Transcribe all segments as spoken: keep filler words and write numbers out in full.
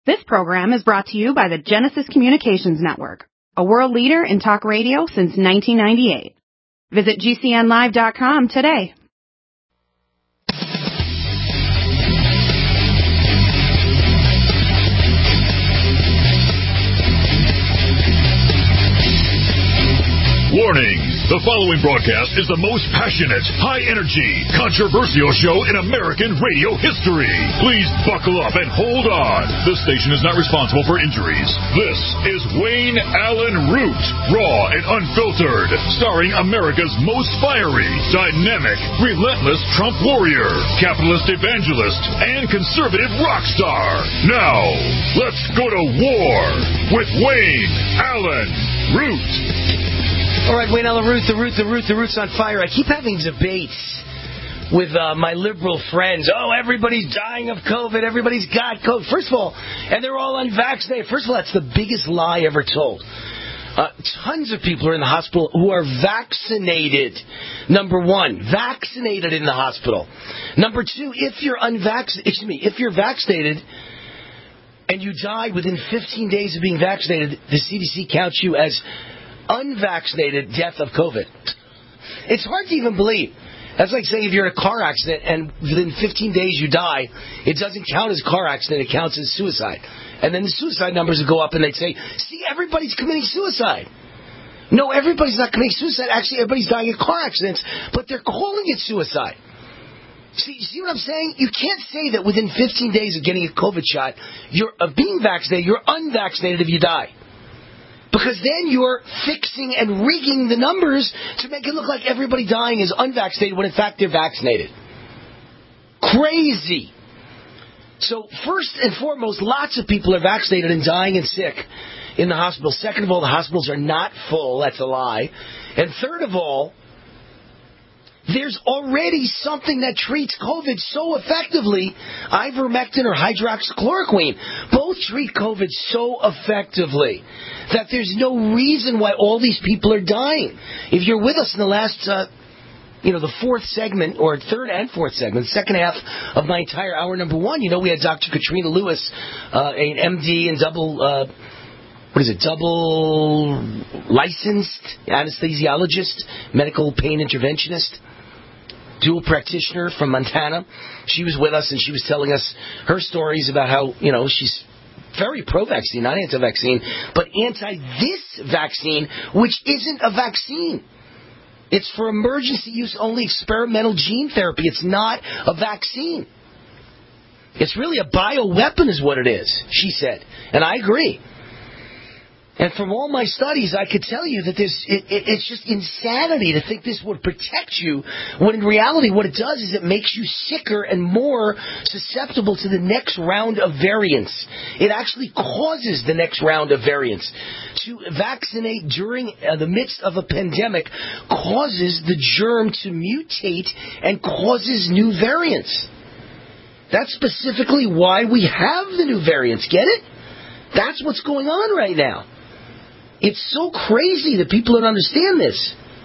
This program is brought to you by the Genesis Communications Network, a world leader in talk radio since nineteen ninety-eight. Visit G C N live dot com today. Warning! The following broadcast is the most passionate, high-energy, controversial show in American radio history. Please buckle up and hold on. This station is not responsible for injuries. This is Wayne Allyn Root, raw and unfiltered, starring America's most fiery, dynamic, relentless Trump warrior, capitalist evangelist, and conservative rock star. Now, let's go to war with Wayne Allyn Root. All right, Wayne Allyn Root, the Root, the Root, the Root's on fire. I keep having debates with uh, my liberal friends. Oh, everybody's dying of COVID. Everybody's got COVID. First of all, and they're all unvaccinated. First of all, that's the biggest lie ever told. Uh, tons of people are in the hospital who are vaccinated. Number one, vaccinated in the hospital. Number two, if you're unvaccinated, excuse me, if you're vaccinated and you die within fifteen days of being vaccinated, the C D C counts you as unvaccinated death of COVID. It's hard to even believe. That's like saying if you're in a car accident and within fifteen days you die, it doesn't count as a car accident, it counts as suicide. And then the suicide numbers would go up and they'd say, see, everybody's committing suicide. No, everybody's not committing suicide. Actually, everybody's dying in car accidents, but they're calling it suicide. See, see what I'm saying? You can't say that within fifteen days of getting a COVID shot, you're of being vaccinated, you're unvaccinated if you die. Because then you're fixing and rigging the numbers to make it look like everybody dying is unvaccinated when in fact they're vaccinated. Crazy. So first and foremost, lots of people are vaccinated and dying and sick in the hospital. Second of all, the hospitals are not full. That's a lie. And third of all, there's already something that treats COVID so effectively, ivermectin or hydroxychloroquine. Both treat COVID so effectively that there's no reason why all these people are dying. If you're with us in the last, uh, you know, the fourth segment, or third and fourth segment, second half of my entire hour number one, you know, we had Doctor Katrina Lewis, uh, an M D and double... Uh, What is it, double licensed anesthesiologist, medical pain interventionist, dual practitioner from Montana. She was with us and she was telling us her stories about how, you know, she's very pro-vaccine, not anti-vaccine, but anti-this vaccine, which isn't a vaccine. It's for emergency use only, experimental gene therapy. It's not a vaccine. It's really a bioweapon is what it is, she said. And I agree. And from all my studies, I could tell you that this it, it, it's just insanity to think this would protect you, when in reality what it does is it makes you sicker and more susceptible to the next round of variants. It actually causes the next round of variants. To vaccinate during uh, the midst of a pandemic causes the germ to mutate and causes new variants. That's specifically why we have the new variants. Get it? That's what's going on right now. It's so crazy that people don't understand this.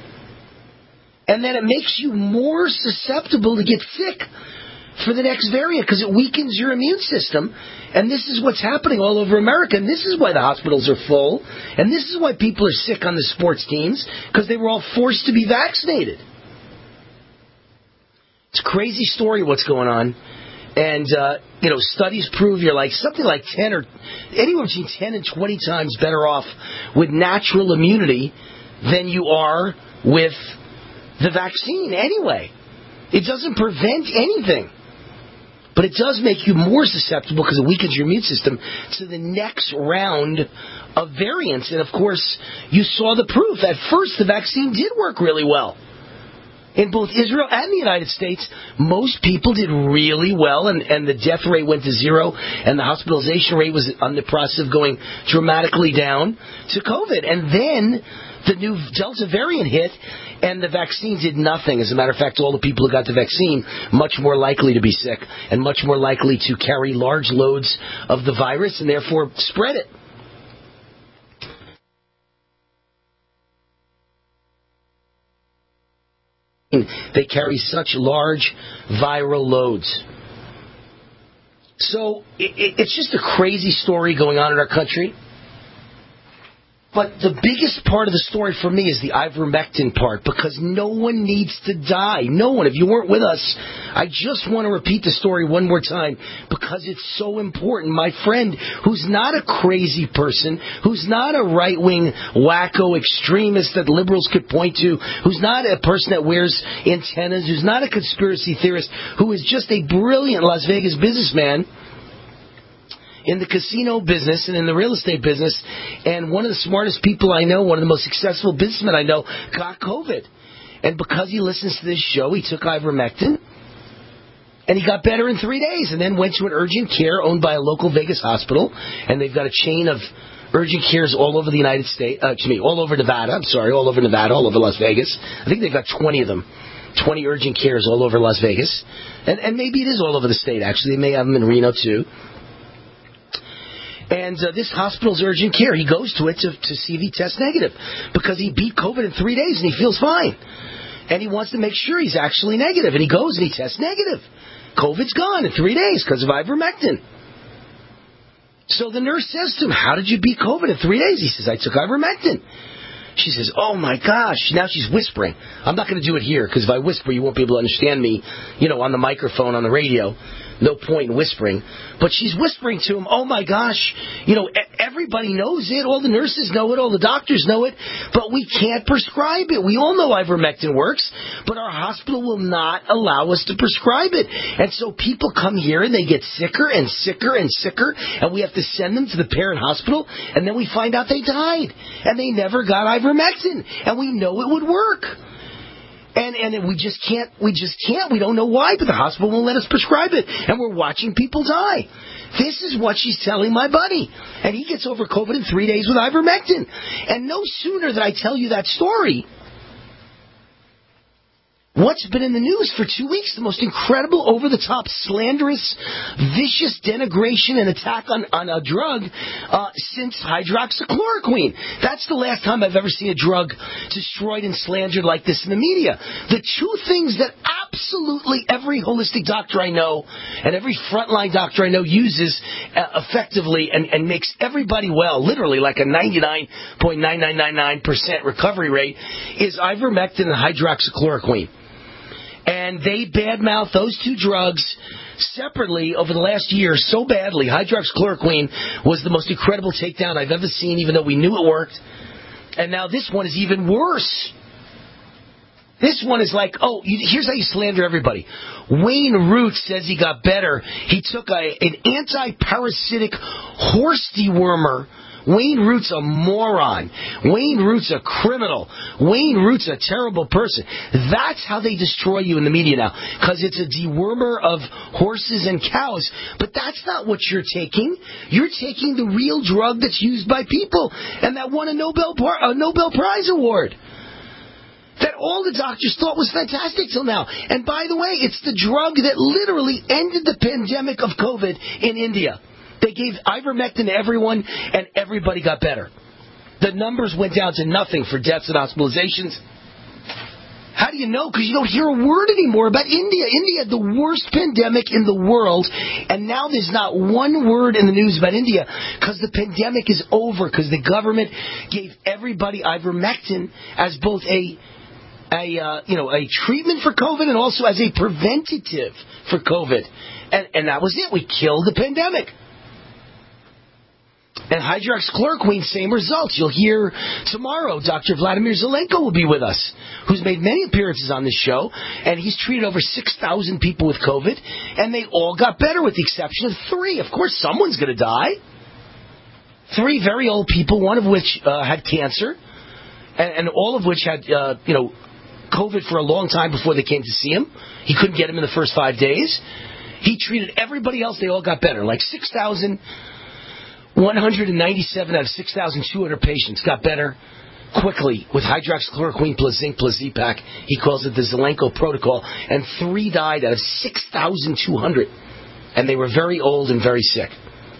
And then it makes you more susceptible to get sick for the next variant because it weakens your immune system. And this is what's happening all over America. And this is why the hospitals are full. And this is why people are sick on the sports teams, because they were all forced to be vaccinated. It's a crazy story what's going on. And, uh, you know, studies prove you're like something like ten or anywhere between ten and twenty times better off with natural immunity than you are with the vaccine anyway. It doesn't prevent anything. But it does make you more susceptible because it weakens your immune system to the next round of variants. And, of course, you saw the proof. At first, the vaccine did work really well. In both Israel and the United States, most people did really well, and, and the death rate went to zero, and the hospitalization rate was on the process of going dramatically down to COVID. And then the new Delta variant hit, and the vaccine did nothing. As a matter of fact, all the people who got the vaccine, much more likely to be sick, and much more likely to carry large loads of the virus, and therefore spread it. They carry such large viral loads. So it, it, it's just a crazy story going on in our country. But the biggest part of the story for me is the ivermectin part, because no one needs to die. No one. If you weren't with us, I just want to repeat the story one more time because it's so important. My friend, who's not a crazy person, who's not a right-wing wacko extremist that liberals could point to, who's not a person that wears antennas, who's not a conspiracy theorist, who is just a brilliant Las Vegas businessman in the casino business and in the real estate business, and one of the smartest people I know, one of the most successful businessmen I know, got COVID. And because he listens to this show, he took ivermectin, and he got better in three days, and then went to an urgent care owned by a local Vegas hospital, and they've got a chain of urgent cares all over the United States, uh, excuse me, all over Nevada, I'm sorry, all over Nevada, all over Las Vegas. I think they've got twenty of them. twenty urgent cares all over Las Vegas. And, and maybe it is all over the state, actually. They may have them in Reno, too. And uh, this hospital's urgent care, he goes to it to, to see if he tests negative, because he beat COVID in three days and he feels fine. And he wants to make sure he's actually negative. And he goes and he tests negative. COVID's gone in three days because of ivermectin. So the nurse says to him, how did you beat COVID in three days? He says, I took ivermectin. She says, oh my gosh. Now she's whispering. I'm not going to do it here, because if I whisper, you won't be able to understand me, you know, on the microphone, on the radio. No point in whispering. But she's whispering to him, oh my gosh, you know, everybody knows it. All the nurses know it. All the doctors know it. But we can't prescribe it. We all know ivermectin works, but our hospital will not allow us to prescribe it. And so people come here and they get sicker and sicker and sicker, and we have to send them to the parent hospital, and then we find out they died. And they never got ivermectin. And we know it would work. And and we just can't, we just can't, we don't know why, but the hospital won't let us prescribe it. And we're watching people die. This is what she's telling my buddy. And he gets over COVID in three days with ivermectin. And no sooner than I tell you that story, what's been in the news for two weeks? The most incredible, over-the-top, slanderous, vicious denigration and attack on, on a drug uh, since hydroxychloroquine. That's the last time I've ever seen a drug destroyed and slandered like this in the media. The two things that absolutely every holistic doctor I know and every frontline doctor I know uses uh, effectively and, and makes everybody well, literally like a ninety-nine point nine nine nine nine percent recovery rate, is ivermectin and hydroxychloroquine. And they badmouth those two drugs separately over the last year so badly. Hydroxychloroquine was the most incredible takedown I've ever seen, even though we knew it worked. And now this one is even worse. This one is like, oh, here's how you slander everybody. Wayne Root says he got better. He took a, an anti-parasitic horse dewormer. Wayne Root's a moron. Wayne Root's a criminal. Wayne Root's a terrible person. That's how they destroy you in the media now, because it's a dewormer of horses and cows. But that's not what you're taking. You're taking the real drug that's used by people and that won a Nobel, a Nobel Prize award. That all the doctors thought was fantastic till now. And by the way, it's the drug that literally ended the pandemic of COVID in India. They gave ivermectin to everyone, and everybody got better. The numbers went down to nothing for deaths and hospitalizations. How do you know? Because you don't hear a word anymore about India. India had the worst pandemic in the world, and now there's not one word in the news about India because the pandemic is over, because the government gave everybody ivermectin as both a a uh, you know a treatment for COVID and also as a preventative for COVID. And, and that was it. We killed the pandemic. And hydroxychloroquine, same results. You'll hear tomorrow Doctor Vladimir Zelenko will be with us, who's made many appearances on this show, and he's treated over six thousand people with COVID, and they all got better with the exception of three. Of course, someone's going to die. Three very old people, one of which uh, had cancer, and, and all of which had, uh, you know, COVID for a long time before they came to see him. He couldn't get him in the first five days. He treated everybody else. They all got better. Like six thousand one hundred ninety-seven out of six thousand two hundred patients got better quickly with hydroxychloroquine plus zinc plus Z-Pak. He calls it the Zelenko protocol. And three died out of six thousand two hundred. And they were very old and very sick.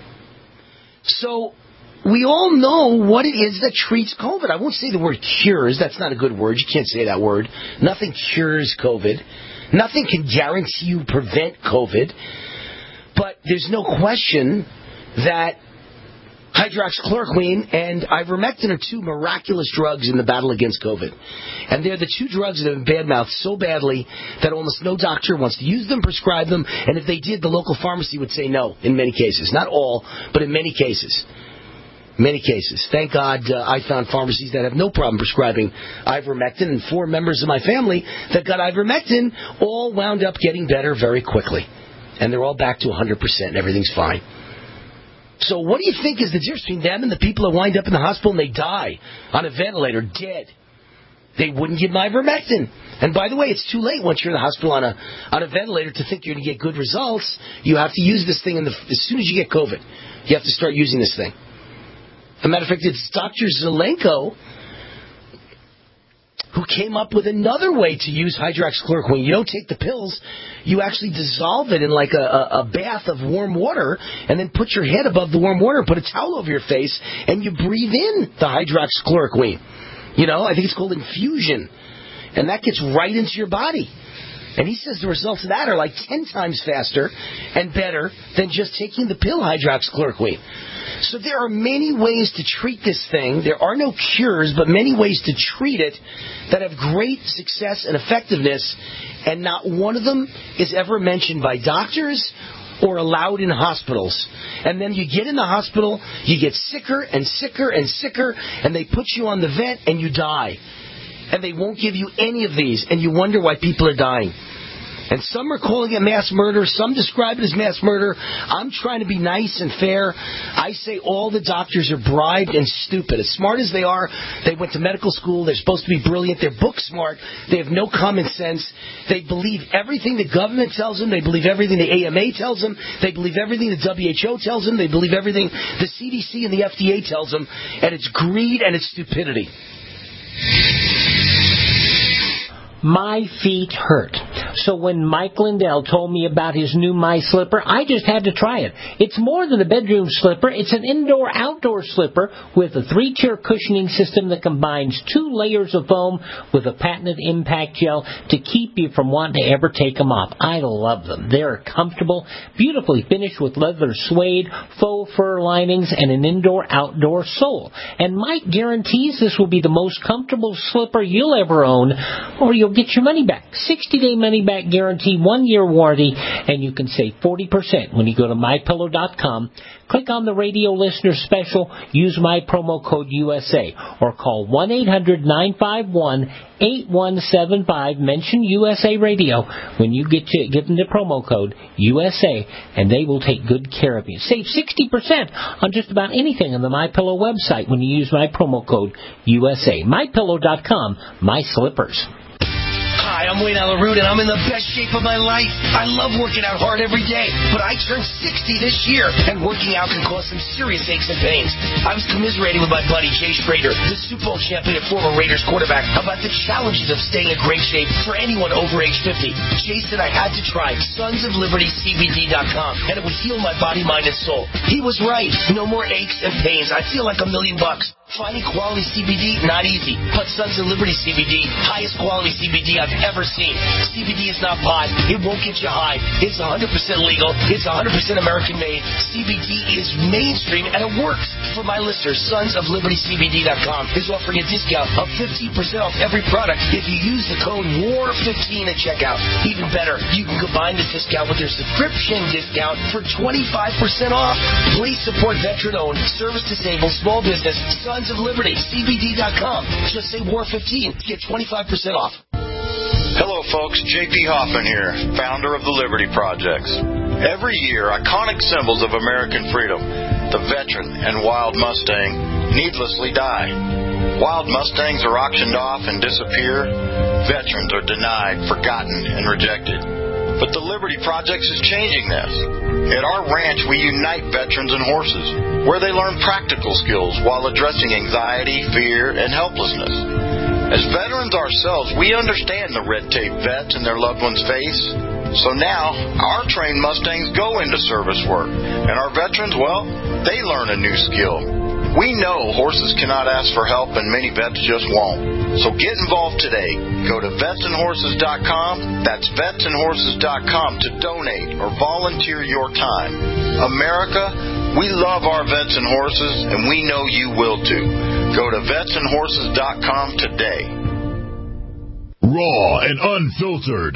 So we all know what it is that treats COVID. I won't say the word cures. That's not a good word. You can't say that word. Nothing cures COVID. Nothing can guarantee you prevent COVID. But there's no question that hydroxychloroquine and ivermectin are two miraculous drugs in the battle against COVID. And they're the two drugs that have been badmouthed so badly that almost no doctor wants to use them, prescribe them, and if they did, the local pharmacy would say no in many cases. Not all, but in many cases. Many cases. Thank God uh, I found pharmacies that have no problem prescribing ivermectin, and four members of my family that got ivermectin all wound up getting better very quickly. And they're all back to one hundred percent. Everything's fine. So what do you think is the difference between them and the people that wind up in the hospital and they die on a ventilator, dead? They wouldn't give them ivermectin. And by the way, it's too late once you're in the hospital on a on a ventilator to think you're going to get good results. You have to use this thing in the, as soon as you get COVID. You have to start using this thing. As a matter of fact, it's Doctor Zelenko who came up with another way to use hydroxychloroquine. You don't take the pills. You actually dissolve it in like a, a, a bath of warm water and then put your head above the warm water and put a towel over your face and you breathe in the hydroxychloroquine. You know, I think it's called infusion. And that gets right into your body. And he says the results of that are like ten times faster and better than just taking the pill hydroxychloroquine. So there are many ways to treat this thing. There are no cures, but many ways to treat it that have great success and effectiveness, and not one of them is ever mentioned by doctors or allowed in hospitals. And then you get in the hospital, you get sicker and sicker and sicker, and they put you on the vent and you die. And they won't give you any of these, and you wonder why people are dying. And some are calling it mass murder. Some describe it as mass murder. I'm trying to be nice and fair. I say all the doctors are bribed and stupid. As smart as they are, they went to medical school. They're supposed to be brilliant. They're book smart. They have no common sense. They believe everything the government tells them. They believe everything the A M A tells them. They believe everything the W H O tells them. They believe everything the C D C and the F D A tells them. And it's greed and it's stupidity. My feet hurt. So when Mike Lindell told me about his new My Slipper, I just had to try it. It's more than a bedroom slipper. It's an indoor-outdoor slipper with a three-tier cushioning system that combines two layers of foam with a patented impact gel to keep you from wanting to ever take them off. I love them. They're comfortable, beautifully finished with leather suede, faux fur linings, and an indoor-outdoor sole. And Mike guarantees this will be the most comfortable slipper you'll ever own, or you'll get your money back. sixty-day money-back guarantee, one-year warranty, and you can save forty percent when you go to my pillow dot com. Click on the radio listener special, use my promo code U S A, or call one eight hundred nine five one eight one seven five. Mention U S A Radio when you get to give them the promo code U S A, and they will take good care of you. Save sixty percent on just about anything on the MyPillow website when you use my promo code U S A. my pillow dot com, my slippers. Hi, I'm Wayne Alaroot, and I'm in the best shape of my life. I love working out hard every day, but I turned sixty this year, and working out can cause some serious aches and pains. I was commiserating with my buddy Jay Schrader, the Super Bowl champion and former Raiders quarterback, about the challenges of staying in great shape for anyone over age fifty. Jay said I had to try Sons of Liberty C B D dot com, and it would heal my body, mind, and soul. He was right. No more aches and pains. I feel like a million bucks. Finding quality C B D, not easy. But Sons of Liberty C B D, highest quality C B D I've ever seen. C B D is not pot. It won't get you high. It's one hundred percent legal. It's one hundred percent American made. C B D is mainstream and it works. For my listeners, Sons of Liberty C B D dot com is offering a discount of fifteen percent off every product if you use the code W A R fifteen at checkout. Even better, you can combine this discount with their subscription discount for twenty-five percent off. Please support veteran-owned, service-disabled, small business, Sons of Liberty, C B D dot com. Just say W A R fifteen to get twenty-five percent off. Hello, folks. J P Hoffman here, founder of the Liberty Projects. Every year, iconic symbols of American freedom, the veteran and wild Mustang, needlessly die. Wild Mustangs are auctioned off and disappear. Veterans are denied, forgotten, and rejected. But the Liberty Projects is changing this. At our ranch, we unite veterans and horses, where they learn practical skills while addressing anxiety, fear, and helplessness. As veterans ourselves, we understand the red tape vets and their loved ones face. So now, our trained Mustangs go into service work, and our veterans, well, they learn a new skill. We know horses cannot ask for help, and many vets just won't. So get involved today. Go to vets and horses dot com. That's vets and horses dot com to donate or volunteer your time. America, we love our vets and horses, and we know you will too. Go to vets and horses dot com today. Raw and unfiltered.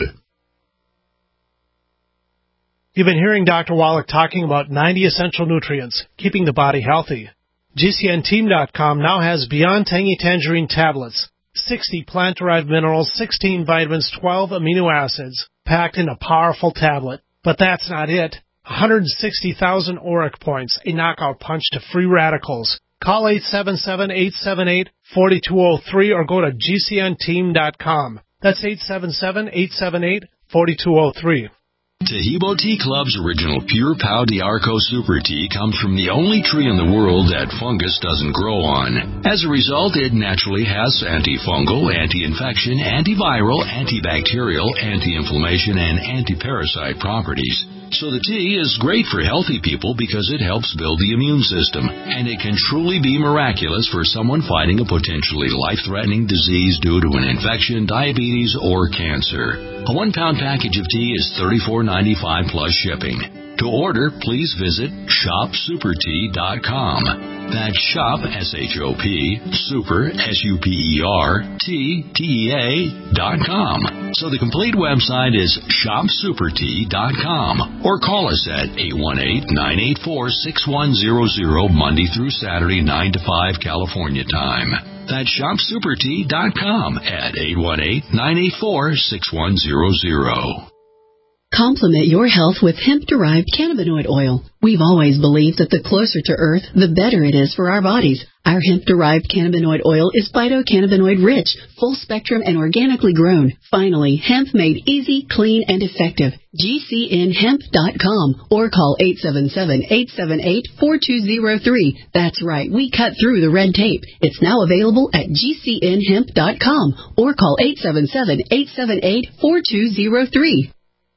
You've been hearing Doctor Wallach talking about ninety essential nutrients, keeping the body healthy. G C N team dot com now has Beyond Tangy Tangerine tablets, sixty plant-derived minerals, sixteen vitamins, twelve amino acids, packed in a powerful tablet. But that's not it. one hundred sixty thousand auric points, a knockout punch to free radicals. Call eight seven seven, eight seven eight, four two zero three or go to G C N team dot com. That's eight seven seven, eight seven eight, four two zero three. Tahibo Tea Club's original Pure Pau d'Arco Super Tea comes from the only tree in the world that fungus doesn't grow on. As a result, it naturally has antifungal, anti-infection, antiviral, antibacterial, anti-inflammation, and anti-parasite properties. So the tea is great for healthy people because it helps build the immune system, and it can truly be miraculous for someone fighting a potentially life-threatening disease due to an infection, diabetes, or cancer. A one-pound package of tea is thirty-four ninety-five plus shipping. To order, please visit shop super tea dot com. That's shop, S H O P, super, S U P E R, T, T E A, dot com. So the complete website is shop super tea dot com. Or call us at eight one eight, nine eight four, six one zero zero, Monday through Saturday, nine to five, California time. That's shop super tea dot com at eight one eight, nine eight four, six one zero zero. Complement your health with hemp-derived cannabinoid oil. We've always believed that the closer to Earth, the better it is for our bodies. Our hemp-derived cannabinoid oil is phytocannabinoid-rich, full-spectrum, and organically grown. Finally, hemp made easy, clean, and effective. G C N hemp dot com or call eight seven seven, eight seven eight, four two zero three. That's right, we cut through the red tape. It's now available at G C N hemp dot com or call eight seven seven, eight seven eight, four two zero three.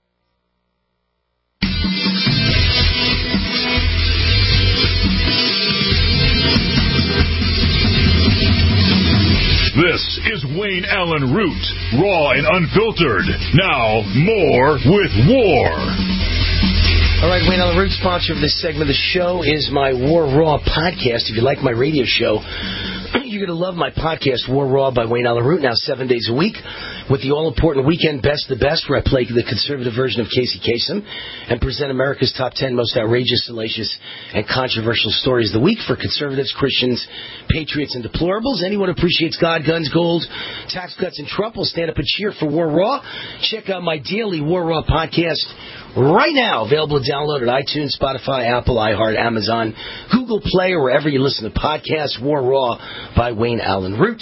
This is Wayne Allen Root, raw and unfiltered. Now, more with War. All right, Wayne Allen Root, sponsor of this segment of the show, is my War Raw podcast. If you like my radio show, you're going to love my podcast, War Raw by Wayne Allen Root, now seven days a week, with the all-important Weekend Best the Best, where I play the conservative version of Casey Kasem and present America's top ten most outrageous, salacious, and controversial stories of the week for conservatives, Christians, patriots, and deplorables. Anyone who appreciates God, guns, gold, tax cuts, and Trump will stand up and cheer for War Raw. Check out my daily War Raw podcast right now, available to download at iTunes, Spotify, Apple, iHeart, Amazon, Google Play, or wherever you listen to podcasts. War Raw by Wayne Allen Root.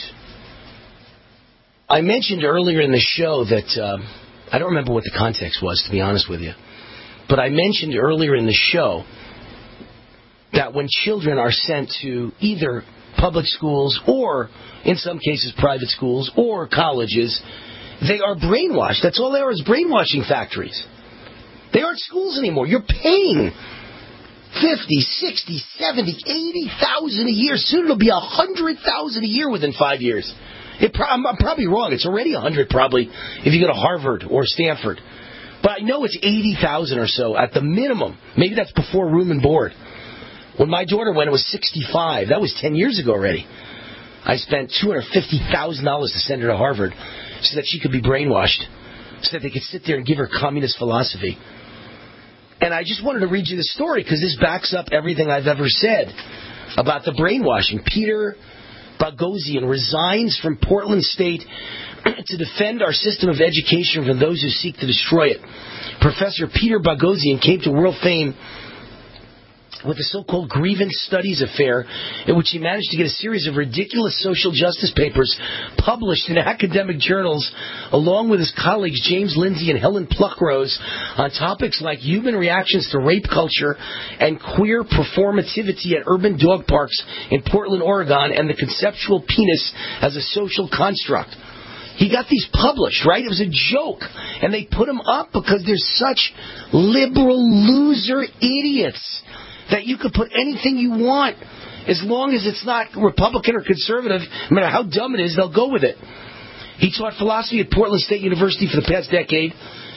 I mentioned earlier in the show that, uh, I don't remember what the context was, to be honest with you, but I mentioned earlier in the show that when children are sent to either public schools or, in some cases, private schools or colleges, they are brainwashed. That's all they are, is brainwashing factories. They aren't schools anymore. You're paying fifty, sixty, seventy, eighty thousand a year. Soon it'll be a hundred thousand a year within five years. It pro- I'm, I'm probably wrong. It's already a hundred probably if you go to Harvard or Stanford. But I know it's eighty thousand or so at the minimum. Maybe that's before room and board. When my daughter went, it was sixty-five. That was ten years ago already. I spent two hundred fifty thousand dollars to send her to Harvard so that she could be brainwashed, so that they could sit there and give her communist philosophy. And I just wanted to read you the story because this backs up everything I've ever said about the brainwashing. Peter Boghossian resigns from Portland State to defend our system of education from those who seek to destroy it. Professor Peter Boghossian came to world fame with the so-called Grievance Studies affair, in which he managed to get a series of ridiculous social justice papers published in academic journals, along with his colleagues James Lindsay and Helen Pluckrose, on topics like human reactions to rape culture and queer performativity at urban dog parks in Portland, Oregon, and the conceptual penis as a social construct. He got these published, right? It was a joke. And they put them up because they're such liberal loser idiots that you could put anything you want As long as it's not Republican or conservative, no matter how dumb it is, they'll go with it. He taught philosophy at Portland State University for the past decade.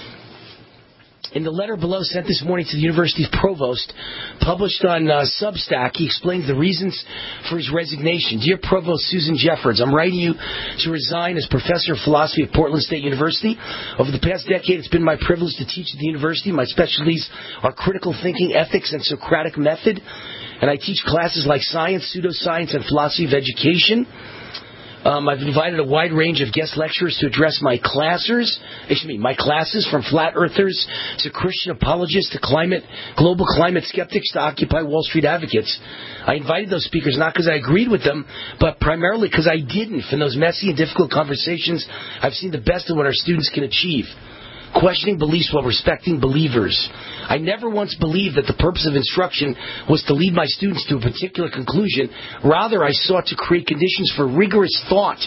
In the letter below sent this morning to the university's provost, published on uh, Substack, he explains the reasons for his resignation. Dear Provost Susan Jeffords, I'm writing you to resign as professor of philosophy at Portland State University. Over the past decade, it's been my privilege to teach at the university. My specialties are critical thinking, ethics, and Socratic method. And I teach classes like science, pseudoscience, and philosophy of education. Um, I've invited a wide range of guest lecturers to address my classers, excuse me, my classes, from flat earthers to Christian apologists to climate, global climate skeptics to Occupy Wall Street advocates. I invited those speakers not because I agreed with them, but primarily because I didn't. From those messy and difficult conversations, I've seen the best of what our students can achieve. Questioning beliefs while respecting believers. I never once believed that the purpose of instruction was to lead my students to a particular conclusion. Rather, I sought to create conditions for rigorous thought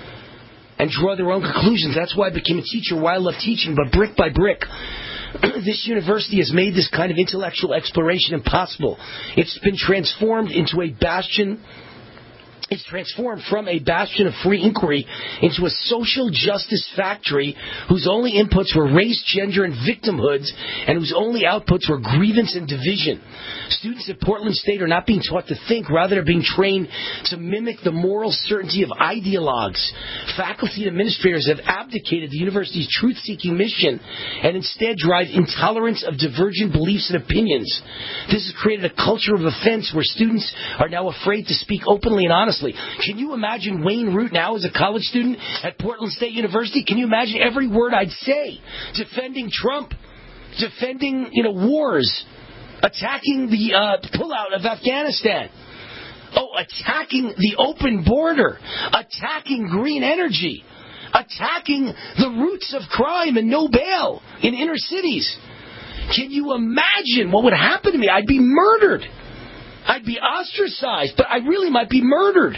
and draw their own conclusions. That's why I became a teacher, why I love teaching. But brick by brick, this university has made this kind of intellectual exploration impossible. It's been transformed into a bastion It's transformed from a bastion of free inquiry into a social justice factory whose only inputs were race, gender, and victimhoods, and whose only outputs were grievance and division. Students at Portland State are not being taught to think, rather they're being trained to mimic the moral certainty of ideologues. Faculty and administrators have abdicated the university's truth-seeking mission and instead drive intolerance of divergent beliefs and opinions. This has created a culture of offense where students are now afraid to speak openly and honestly. Can you imagine Wayne Root now as a college student at Portland State University? Can you imagine every word I'd say? Defending Trump, defending, you know, wars, attacking the uh, pullout of Afghanistan. Oh, attacking the open border, attacking green energy, attacking the roots of crime and no bail in inner cities. Can you imagine what would happen to me? I'd be murdered. I'd be ostracized, but I really might be murdered.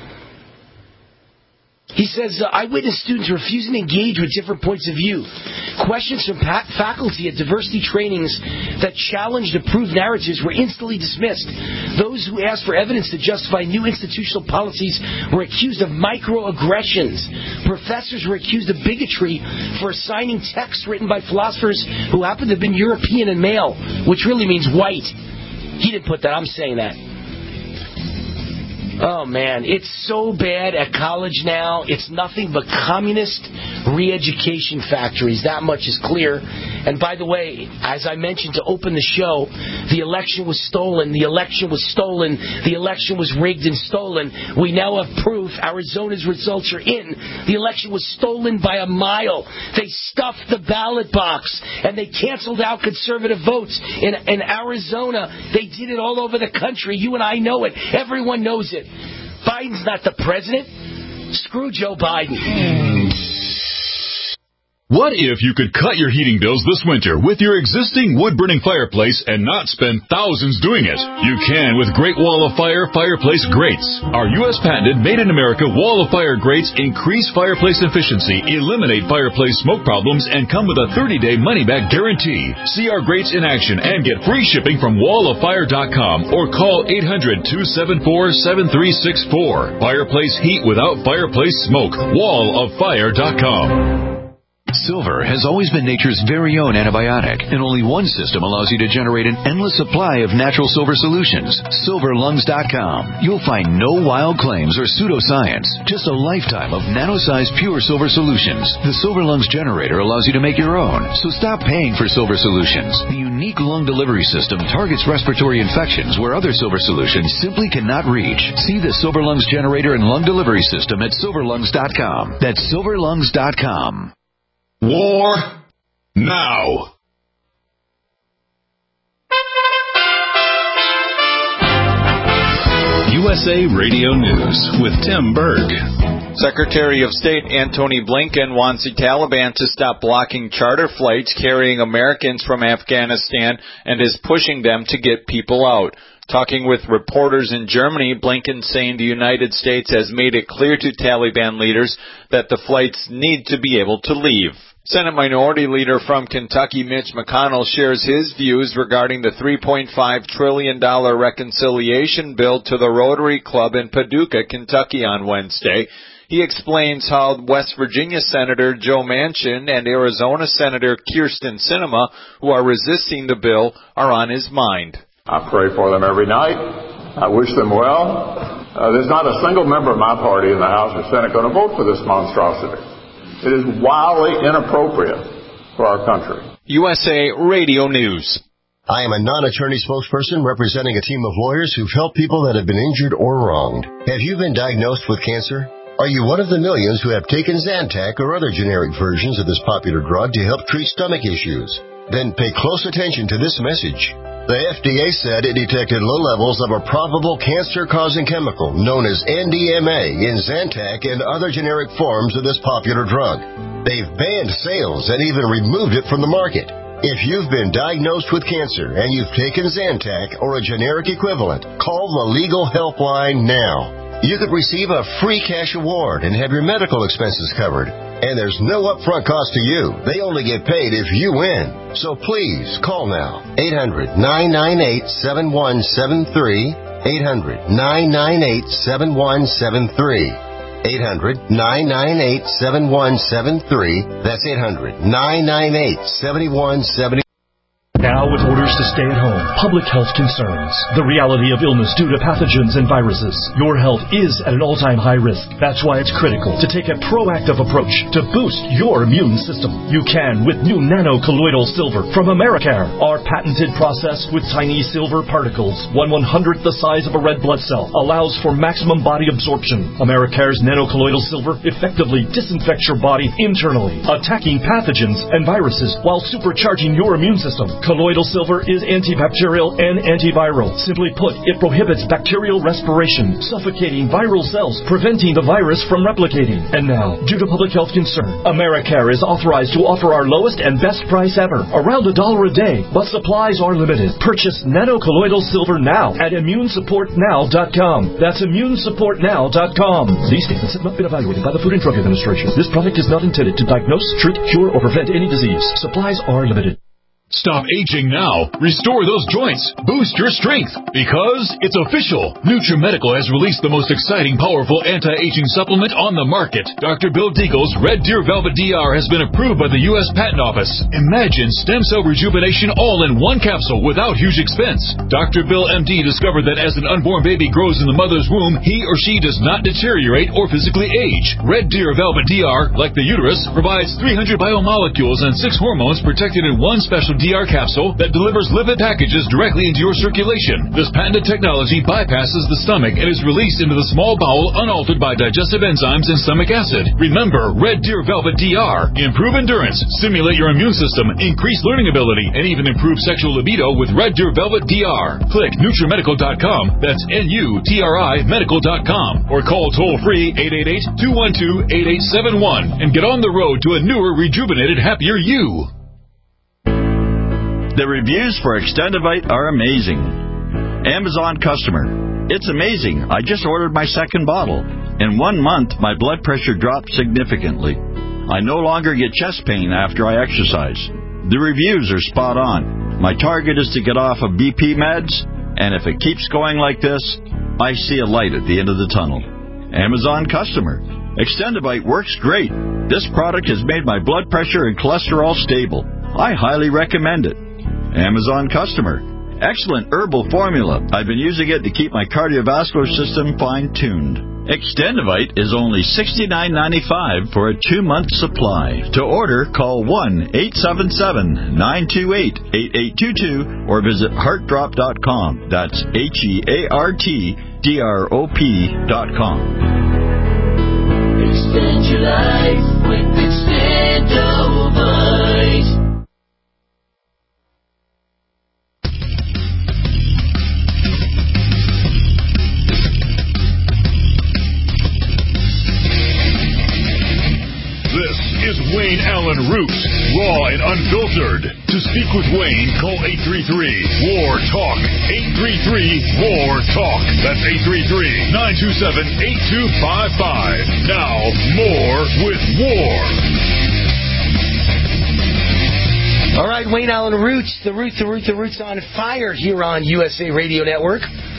He says, uh, eyewitness students refusing to engage with different points of view. Questions from pa- faculty at diversity trainings that challenged approved narratives were instantly dismissed. Those who asked for evidence to justify new institutional policies were accused of microaggressions. Professors were accused of bigotry for assigning texts written by philosophers who happened to have been European and male, which really means white. He didn't put that. I'm saying that. Oh, man. It's so bad at college now. It's nothing but communist re-education factories. That much is clear. And by the way, as I mentioned to open the show, the election was stolen. The election was stolen. The election was rigged and stolen. We now have proof. Arizona's results are in. The election was stolen by a mile. They stuffed the ballot box and they canceled out conservative votes. In, in Arizona, they did it all over the country. You and I know it. Everyone knows it. Biden's not the president. Screw Joe Biden. What if you could cut your heating bills this winter with your existing wood-burning fireplace and not spend thousands doing it? You can with Great Wall of Fire Fireplace Grates. Our U S patented made-in-America Wall of Fire grates increase fireplace efficiency, eliminate fireplace smoke problems, and come with a thirty-day money-back guarantee. See our grates in action and get free shipping from wall of fire dot com or call eight hundred, two seven four, seven three six four. Fireplace heat without fireplace smoke. wall of fire dot com. Silver has always been nature's very own antibiotic, and only one system allows you to generate an endless supply of natural silver solutions. silver lungs dot com. You'll find no wild claims or pseudoscience, just a lifetime of nano-sized pure silver solutions. The Silver Lungs generator allows you to make your own, so stop paying for silver solutions. The unique lung delivery system targets respiratory infections where other silver solutions simply cannot reach. See the Silver Lungs generator and lung delivery system at silver lungs dot com. That's silver lungs dot com. War now. U S A Radio News with Tim Berg. Secretary of State Antony Blinken wants the Taliban to stop blocking charter flights carrying Americans from Afghanistan and is pushing them to get people out. Talking with reporters in Germany, Blinken saying the United States has made it clear to Taliban leaders that the flights need to be able to leave. Senate Minority Leader from Kentucky, Mitch McConnell, shares his views regarding the three point five trillion dollars reconciliation bill to the Rotary Club in Paducah, Kentucky on Wednesday. He explains how West Virginia Senator Joe Manchin and Arizona Senator Kyrsten Sinema, who are resisting the bill, are on his mind. I pray for them every night. I wish them well. Uh, there's not a single member of my party in the House or Senate going to vote for this monstrosity. It is wildly inappropriate for our country. U S A Radio News. I am a non-attorney spokesperson representing a team of lawyers who've helped people that have been injured or wronged. Have you been diagnosed with cancer? Are you one of the millions who have taken Zantac or other generic versions of this popular drug to help treat stomach issues? Then pay close attention to this message. The F D A said it detected low levels of a probable cancer-causing chemical known as N D M A in Zantac and other generic forms of this popular drug. They've banned sales and even removed it from the market. If you've been diagnosed with cancer and you've taken Zantac or a generic equivalent, call the Legal Helpline now. You could receive a free cash award and have your medical expenses covered. And there's no upfront cost to you. They only get paid if you win. So please, call now. eight hundred, nine nine eight, seven one seven three. eight hundred, nine nine eight, seven one seven three. eight hundred, nine nine eight, seven one seven three. That's eight hundred, nine nine eight, seven one seven three. Now with orders to stay at home, public health concerns, the reality of illness due to pathogens and viruses, your health is at an all-time high risk. That's why it's critical to take a proactive approach to boost your immune system. You can with new nano-colloidal silver from Americare. Our patented process with tiny silver particles, one one-hundredth the size of a red blood cell, allows for maximum body absorption. Americare's nano-colloidal silver effectively disinfects your body internally, attacking pathogens and viruses while supercharging your immune system. Colloidal silver is antibacterial and antiviral. Simply put, it prohibits bacterial respiration, suffocating viral cells, preventing the virus from replicating. And now, due to public health concern, Americare is authorized to offer our lowest and best price ever, around a dollar a day, but supplies are limited. Purchase nano-colloidal silver now at immune support now dot com. That's immune support now dot com. These statements have not been evaluated by the Food and Drug Administration. This product is not intended to diagnose, treat, cure, or prevent any disease. Supplies are limited. Stop aging now. Restore those joints. Boost your strength. Because it's official. NutriMedical has released the most exciting, powerful anti-aging supplement on the market. Doctor Bill Deagle's Red Deer Velvet D R has been approved by the U S Patent Office. Imagine stem cell rejuvenation all in one capsule without huge expense. Doctor Bill M D discovered that as an unborn baby grows in the mother's womb, he or she does not deteriorate or physically age. Red Deer Velvet D R, like the uterus, provides three hundred biomolecules and six hormones protected in one special D R capsule that delivers lipid packages directly into your circulation. This patented technology bypasses the stomach and is released into the small bowel unaltered by digestive enzymes and stomach acid. Remember, Red Deer Velvet D R. Improve endurance, stimulate your immune system, increase learning ability, and even improve sexual libido with Red Deer Velvet D R. Click NutriMedical dot com. That's N U T R I medical dot com. Or call toll-free eight eight eight, two one two, eight eight seven one and get on the road to a newer, rejuvenated, happier you. The reviews for Extendivite are amazing. Amazon customer. It's amazing. I just ordered my second bottle. In one month, my blood pressure dropped significantly. I no longer get chest pain after I exercise. The reviews are spot on. My target is to get off of B P meds, and if it keeps going like this, I see a light at the end of the tunnel. Amazon customer. Extendivite works great. This product has made my blood pressure and cholesterol stable. I highly recommend it. Amazon customer. Excellent herbal formula. I've been using it to keep my cardiovascular system fine-tuned. Extendivite is only sixty-nine ninety-five for a two-month supply. To order, call one eight seven seven, nine two eight, eight eight two two or visit heart drop dot com. That's H E A R T D R O P dot com. Extend your life with Extendivite. This is Wayne Allen Root, raw and unfiltered. To speak with Wayne, call eight three three, W A R, TALK. eight three three, W A R, TALK. That's eight three three, nine two seven, eight two five five. Now, more with W A R. All right, Wayne Allen Roots, the Roots, the Roots, the Roots on fire here on U S A Radio Network.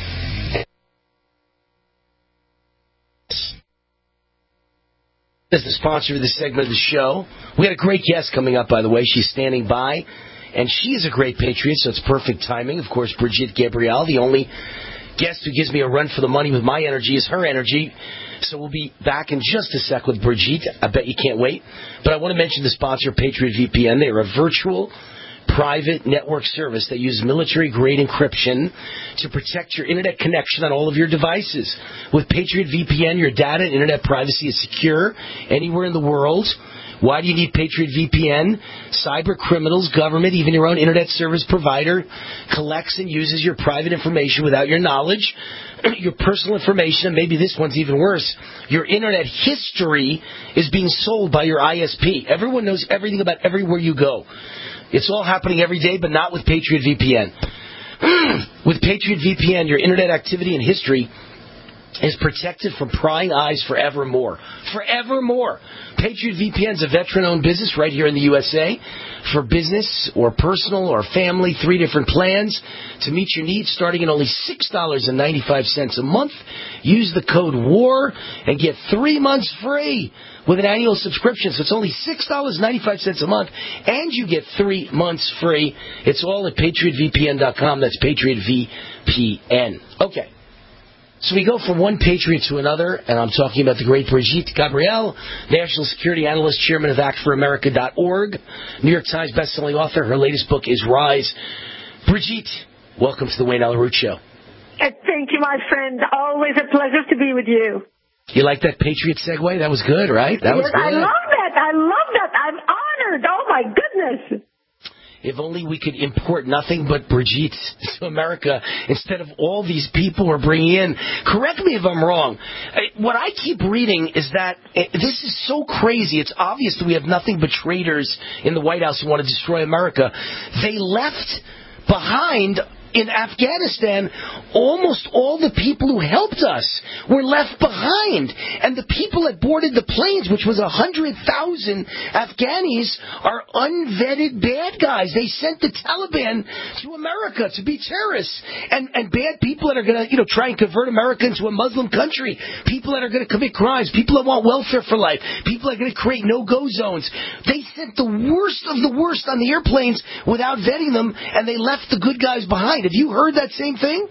As the sponsor of this segment of the show, we had a great guest coming up, by the way. She's standing by, and she is a great patriot, so it's perfect timing. Of course, Brigitte Gabriel, the only guest who gives me a run for the money with my energy is her energy. So we'll be back in just a sec with Brigitte. I bet you can't wait. But I want to mention the sponsor, Patriot V P N. They are a virtual private network service that uses military-grade encryption to protect your internet connection on all of your devices. With Patriot V P N, your data and internet privacy is secure anywhere in the world. Why do you need Patriot V P N? Cyber criminals, government, even your own internet service provider collects and uses your private information without your knowledge. Your personal information, and maybe this one's even worse, your internet history is being sold by your I S P. Everyone knows everything about everywhere you go. It's all happening every day, but not with Patriot V P N. With Patriot V P N, your internet activity and history is protected from prying eyes forevermore. Forevermore. Patriot V P N is a veteran-owned business right here in the U S A. For business or personal or family, three different plans to meet your needs starting at only six dollars and ninety-five cents a month. Use the code WAR and get three months free with an annual subscription. So it's only six dollars and ninety-five cents a month, and you get three months free. It's all at patriot v p n dot com. That's Patriot V P N. Okay. So we go from one patriot to another, and I'm talking about the great Brigitte Gabriel, National Security Analyst, Chairman of act for america dot org, New York Times bestselling author. Her latest book is Rise. Brigitte, welcome to the Wayne Allen Root Show. Thank you, my friend. Always a pleasure to be with you. You like that Patriot segue? That was good, right? That was yes, good. I love that. I love that. I'm honored. Oh, my goodness. If only we could import nothing but Brigitte to America instead of all these people we're bringing in. Correct me if I'm wrong. What I keep reading is that this is so crazy. It's obvious that we have nothing but traitors in the White House who want to destroy America. They left behind in Afghanistan, almost all the people who helped us were left behind. And the people that boarded the planes, which was one hundred thousand Afghanis, are unvetted bad guys. They sent the Taliban to America to be terrorists. And, and bad people that are going to, you know, try and convert America into a Muslim country. People that are going to commit crimes. People that want welfare for life. People that are going to create no-go zones. They sent the worst of the worst on the airplanes without vetting them, and they left the good guys behind. Have you heard that same thing?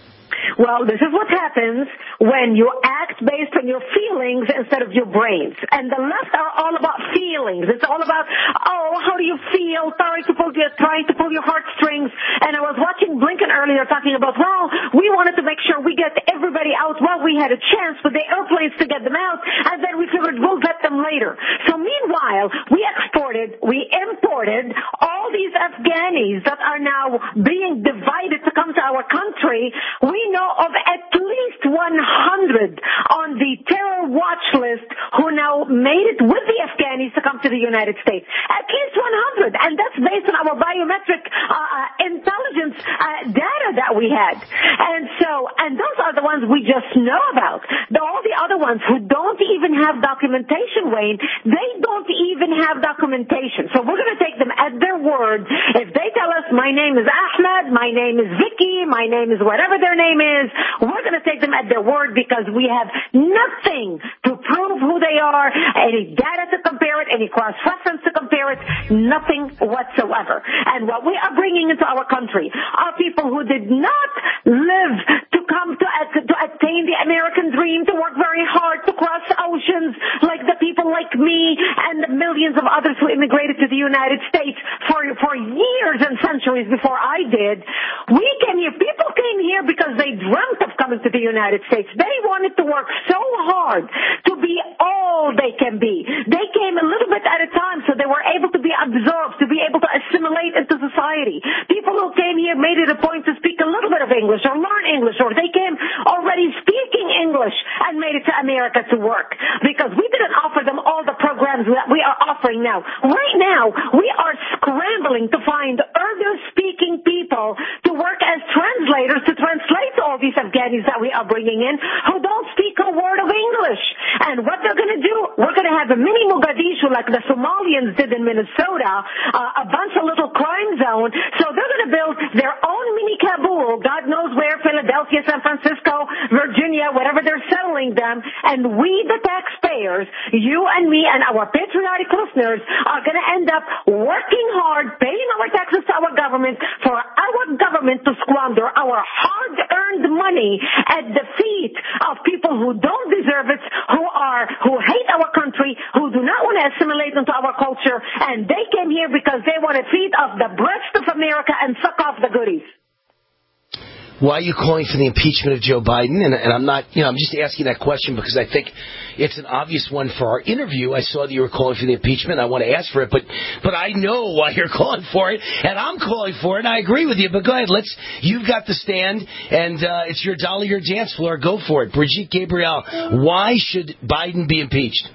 Well, this is what happens when you act based on your feelings instead of your brains. And the left are all about feelings. It's all about, oh, how do you feel? Trying to pull your, trying to pull your heartstrings. And I was watching Blinken earlier talking about, well, we wanted to make sure we get everybody out while we had a chance with the airplanes to get them out. And then we figured we'll get them later. So meanwhile, we exported, we imported all these Afghanis that are now being divided to come to our country. We know of at least one hundred on the terror watch list who now made it with the Afghanis to come to the United States. At least one hundred. And that's based on our biometric uh, intelligence uh, data that we had. And so, and those are the ones we just know about. The, all the other ones who don't even have documentation, Wayne, they don't even have documentation. So we're going to take them at their word. If they tell us, my name is Ahmed, my name is Vicky, my name is whatever their name is, we're going to take them at their word because we have nothing to prove who they are, any data to compare it, any cross-reference to compare it, nothing whatsoever. And what we are bringing into our country are people who did not live to come to, to attain the American dream, to work very hard, to cross oceans like the people like me and the millions of others who immigrated to the United States for, for years and centuries before I did. We came here, people came here because they dreamt of coming to the United States. They wanted to work so hard to be all they can be. They came a little bit at a time so they were able to be absorbed, to be able to assimilate into society. People who came here made it a point to speak a little bit of English or learn English, or they came already speaking English and made it to America to work because we didn't offer them all the programs that we are offering now. Right now, we are scrambling to find Urdu-speaking people to work as translators to translate all these Afghanis that we are bringing in who don't speak a word of English. And what they're going to do, we're going to have a mini Mogadishu like the Somalians did in Minnesota, uh, a bunch of little crime zones. So they're going to build their own mini Kabul, God knows where, Philadelphia, San Francisco, Virginia, whatever they're settling them. And we, the taxpayers, you and me and our patriotic listeners, are going to end up working hard, paying our taxes to our government for our government to squander our hard-earned money at the feet of people who don't deserve it, who are who hate our country, who do not want to assimilate into our culture, and they came here because they want to feed off the breast of America and suck off the goodies. Why are you calling for the impeachment of Joe Biden? And, and I'm not, you know, I'm just asking that question because I think it's an obvious one for our interview. I saw that you were calling for the impeachment. I want to ask for it, but but I know why you're calling for it, and I'm calling for it. And I agree with you. But go ahead, let's. You've got the stand, and uh, it's your dolly, your dance floor. Go for it, Brigitte Gabriel. Why should Biden be impeached?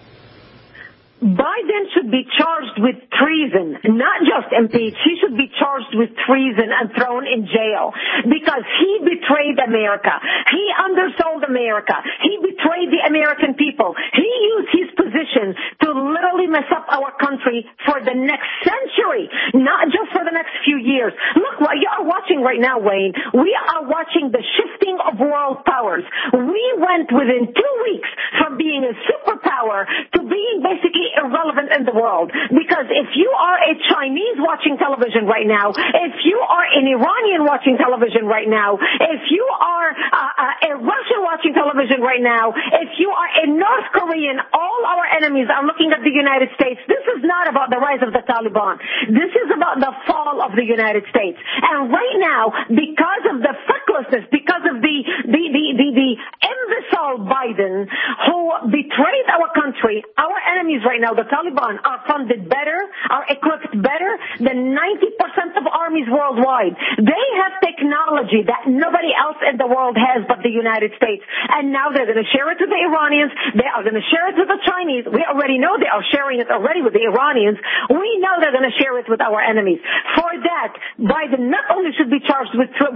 Biden should be charged with treason, not just impeached. He should be charged with treason and thrown in jail because he betrayed America. He undersold America. He betrayed the American people. He used his position to literally mess up our country for the next century, not just for the next few years. Look, what you are watching right now, Wayne, we are watching the shifting of world powers. We went within two weeks from being a superpower to being basically irrelevant in the world. Because if you are a Chinese watching television right now, if you are an Iranian watching television right now, if you are uh, a Russian watching television right now, if you are a North Korean, all our enemies are looking at the United States. This is not about the rise of the Taliban. This is about the fall of the United States. And right now, because of the fecklessness, because of the the the the, the imbecile Biden who betrayed our country, our enemies right now, the Taliban, are funded better, are equipped better than ninety percent of armies worldwide. They have technology that nobody else in the world has but the United States. And now they're going to share it to the Iranians. They are going to share it with the Chinese. We already know they are sharing it already with the Iranians. We know they're going to share it with our enemies. For that, Biden not only should be charged with, uh,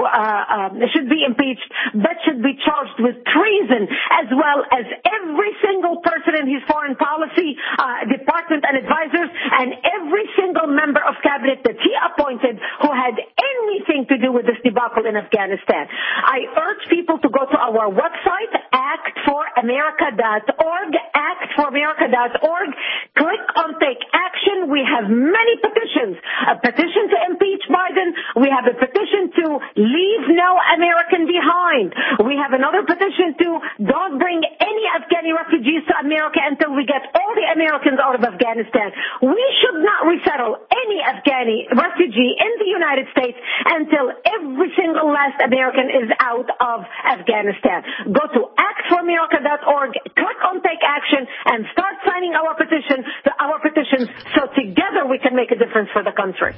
uh, should be impeached, but should be charged with treason, as well as every single person in his foreign policy uh, department and advisors, and every single member of cabinet that he appointed who had anything to do with this debacle in Afghanistan. I urge people to go to our website, act for america dot org, act for america dot org. Click on Take Action. We have many petitions. A petition to impeach Biden. We have a petition to leave no American behind. We have another petition to don't bring any Afghani refugees to America until we get all the Americans out of Afghanistan. We should not resettle any Afghani refugee in the United States until every single last American is out of Afghanistan. Go to act for america dot org, click on Take Action, and start signing our petition, our petitions, so together we can make a difference for the country.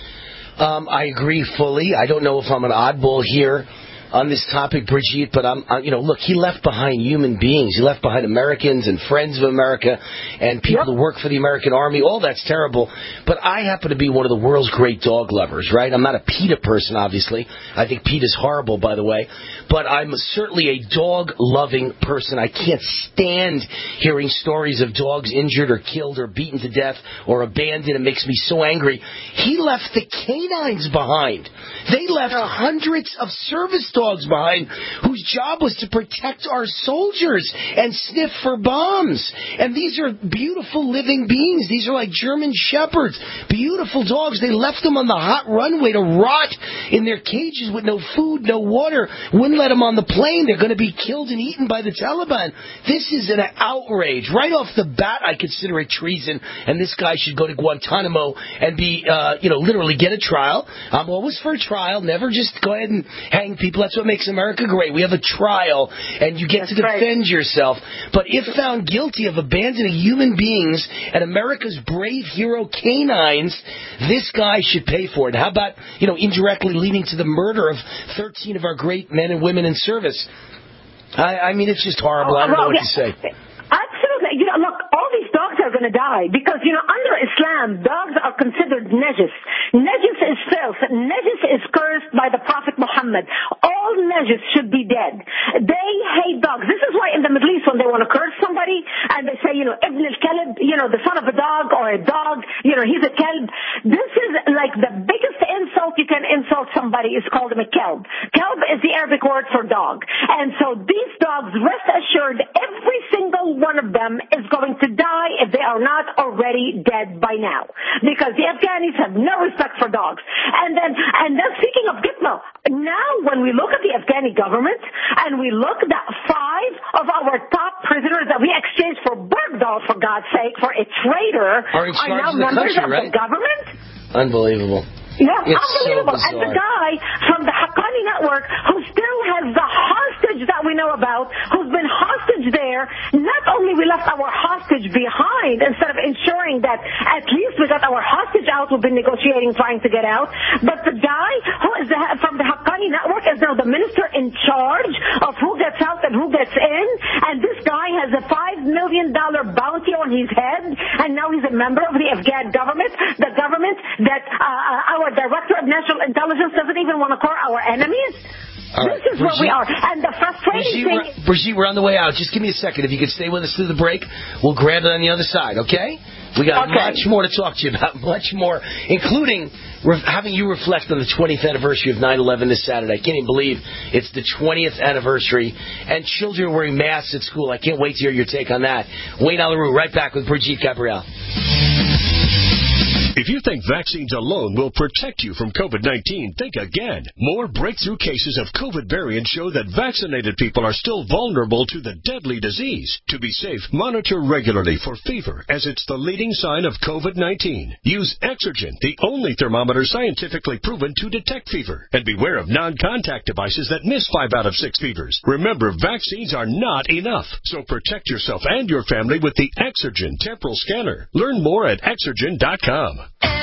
Um, I agree fully. I don't know if I'm an oddball here on this topic, Brigitte, but I'm, I, you know, look, he left behind human beings. He left behind Americans and friends of America and people yep. who work for the American Army. All that's terrible. But I happen to be one of the world's great dog lovers, right? I'm not a PETA person, obviously. I think PETA's horrible, by the way. But I'm certainly a dog-loving person. I can't stand hearing stories of dogs injured or killed or beaten to death or abandoned. It makes me so angry. He left the canines behind. They left hundreds of service dogs behind whose job was to protect our soldiers and sniff for bombs. And these are beautiful living beings. These are like German shepherds. Beautiful dogs. They left them on the hot runway to rot in their cages with no food, no water. Wouldn't let them on the plane. They're going to be killed and eaten by the Taliban. This is an outrage. Right off the bat, I consider it treason, and this guy should go to Guantanamo and be, uh, you know, literally get a trial. I'm always for a trial. Never just go ahead and hang people. That's what makes America great. We have a trial, and you get That's to defend right. yourself. But if found guilty of abandoning human beings and America's brave hero canines, this guy should pay for it. How about, you know, indirectly leading to the murder of thirteen of our great men and women in service? I, I mean, it's just horrible. I don't know what to say. Absolutely. You know, look, all these dogs are going going to die. Because, you know, under Islam, dogs are considered najis. Najis is filth. Najis is cursed by the Prophet Muhammad. All najis should be dead. They hate dogs. This is why in the Middle East, when they want to curse somebody, and they say, you know, Ibn al-Kalb, you know, the son of a dog, or a dog, you know, he's a kelb. This is like the biggest insult you can insult somebody is called him a kelb. Kelb is the Arabic word for dog. And so these dogs, rest assured, every single one of them is going to die if they are not already dead by now. Because the Afghanis have no respect for dogs. And then, and then speaking of Gitmo, now when we look at the Afghani government and we look at five of our top prisoners that we exchanged for Bergdahl, for God's sake, for a traitor, are, in are now of the members country, of right? the government? Unbelievable. Yeah, it's unbelievable. So and the guy from the Haqqani network who still has the hostage that we know about, who's been hostage there, not only we left our hostage behind instead of ensuring that at least we got our hostage out, we've been negotiating, trying to get out, but the guy who is the, from the Haqqani network is now the minister in charge of who gets out and who gets in, and this guy has a five million dollars bounty on his head, and now he's a member of the Afghan government, the government that uh, our Our director of national intelligence doesn't even want to call our enemies. All this right. is where we are. And the frustrating Brigitte, thing... we're, Brigitte, we're on the way out. Just give me a second. If you could stay with us through the break, we'll grab it on the other side, okay? We got okay. much more to talk to you about, much more, including re- having you reflect on the twentieth anniversary of nine eleven this Saturday. I can't even believe it's the twentieth anniversary, and children are wearing masks at school. I can't wait to hear your take on that. Wayne Allyn Root, right back with Brigitte Gabriel. If you think vaccines alone will protect you from COVID nineteen, think again. More breakthrough cases of COVID variants show that vaccinated people are still vulnerable to the deadly disease. To be safe, monitor regularly for fever, as it's the leading sign of COVID nineteen. Use Exergen, the only thermometer scientifically proven to detect fever. And beware of non-contact devices that miss five out of six fevers. Remember, vaccines are not enough. So protect yourself and your family with the Exergen temporal scanner. Learn more at Exergen dot com.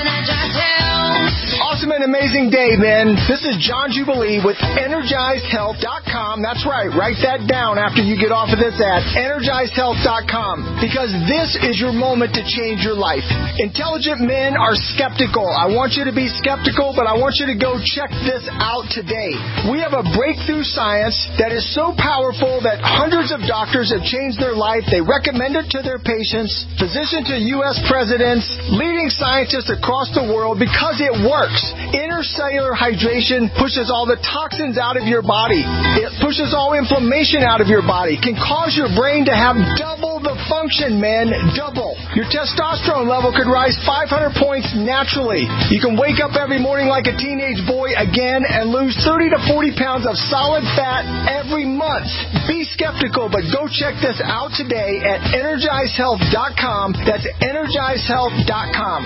Awesome and amazing day, man. This is John Jubilee with Energized Health dot com. That's right. Write that down after you get off of this at Energized Health dot com, because this is your moment to change your life. Intelligent men are skeptical. I want you to be skeptical, but I want you to go check this out today. We have a breakthrough science that is so powerful that hundreds of doctors have changed their life. They recommend it to their patients, physicians to U S presidents, leading scientists across the world, because it works. Intercellular hydration pushes all the toxins out of your body. It pushes all inflammation out of your body. Can cause your brain to have double the function, man. Double. Your testosterone level could rise five hundred points naturally. You can wake up every morning like a teenage boy again and lose thirty to forty pounds of solid fat every month. Be skeptical, but go check this out today at Energized Health dot com. That's Energized Health dot com.